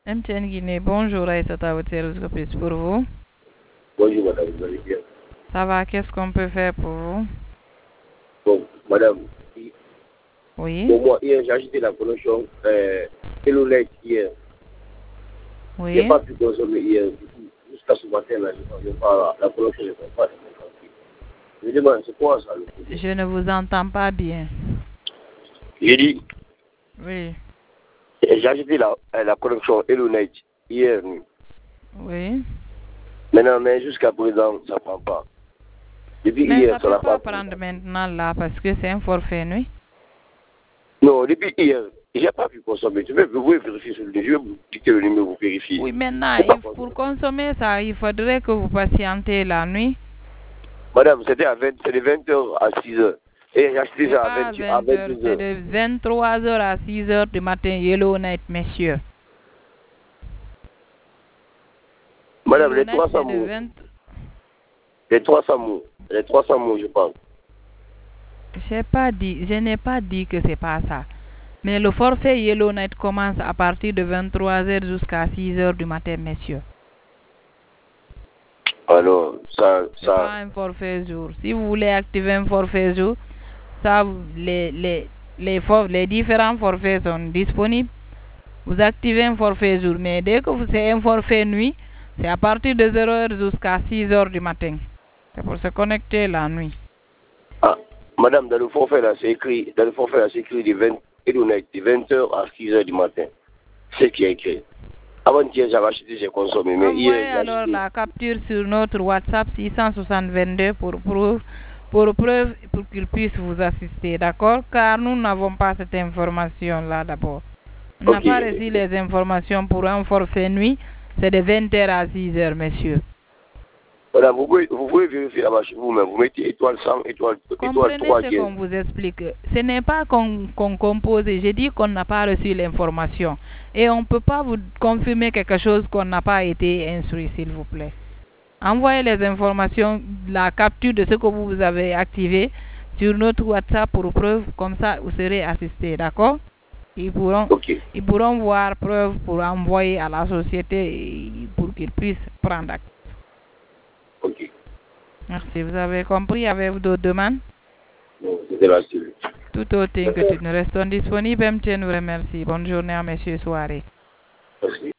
MTN Guinée, bonjour Aïssata, votre service que puis pour vous. Bonjour madame, vous allez bien? Ça va, qu'est-ce qu'on peut faire pour vous? Bon, madame, Oui, pour moi, hier, j'ai acheté la connexion Hello-Net hier. Je n'ai oui. pas pu consommer hier. Du coup, jusqu'à ce matin, là, je n'ai pas la connexion, je ne pas dans mon quartier. Je me demande, c'est quoi ça le problème? Je ne vous entends pas bien. J'ai dit, Oui, j'ai acheté la connexion Hello-Net hier nuit. oui. Maintenant, mais jusqu'à présent, ça ne prend pas. Depuis Mais hier, ça ne ça peut n'a pas pas pris. prendre maintenant là parce que c'est un forfait nuit. Non, depuis hier, je n'ai pas pu consommer. Vous pouvez vérifier sur le numéro. Je vais vous dicter le numéro, vous vérifiez. Oui, maintenant, C'est pas pour consommé. consommer ça, il faudrait que vous patientez la nuit. Madame, c'est de 20h à 6h. Et j'ai acheté C'est ça pas à à 20 heures, c'est 22h. de 23 heures à 6 heures du matin, Yellow Night, messieurs. Madame, Yellow les Night, 300 c'est de mots. 20... Les 300 mots. Les 300 mots, je pense. Je n'ai pas dit que c'est pas ça. Mais le forfait Yellow Night commence à partir de 23 heures jusqu'à 6 heures du matin, messieurs. Alors, C'est pas un forfait jour. Si vous voulez activer un forfait jour, ça, les différents forfaits sont disponibles. Vous activez un forfait jour, mais dès que c'est un forfait nuit, c'est à partir de 0 heure jusqu'à 6 heures du matin. C'est pour se connecter la nuit. ah, madame, dans le forfait là, c'est écrit, de 20h à 6h du matin. C'est ce qui est écrit. Avant-hier, j'avais acheté, j'ai consommé, mais hier, Envoyez j'ai alors acheté. la capture sur notre WhatsApp 662 pour preuve pour qu'il puisse vous assister, d'accord? Car nous n'avons pas cette information-là d'abord. On n'a Ok. pas reçu les informations pour un forfait nuit. C'est de 20h à 6h, messieurs. Madame, vous pouvez vérifier là-bas chez vous-même. Vous mettez étoile 100, étoile Comprenez 3 ce dièse. qu'on vous explique. Ce n'est pas qu'on compose. J'ai dit qu'on n'a pas reçu l'information. Et on ne peut pas vous confirmer quelque chose qu'on n'a pas été instruit, s'il vous plaît. Envoyez les informations, la capture de ce que vous avez activé sur notre WhatsApp pour preuve. Comme ça, vous serez assisté, d'accord? Ok. Ils pourront voir preuve pour envoyer à la société pour qu'ils puissent prendre acte. Ok. Merci. Vous avez compris? Avez-vous d'autres demandes? Non, c'était la suite. Tout autre que tu ne restes disponible, MTN vous remercie. Bonne journée à messieurs, soirée. Merci.